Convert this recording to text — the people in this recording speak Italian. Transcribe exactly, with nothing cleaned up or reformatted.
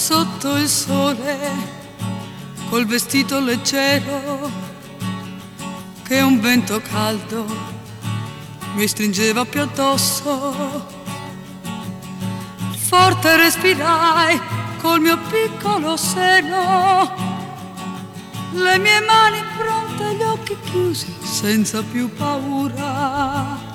sotto il sole, col vestito leggero che un vento caldo mi stringeva più addosso. Forte respirai col mio piccolo seno, le mie mani pronte, gli occhi chiusi, senza più paura.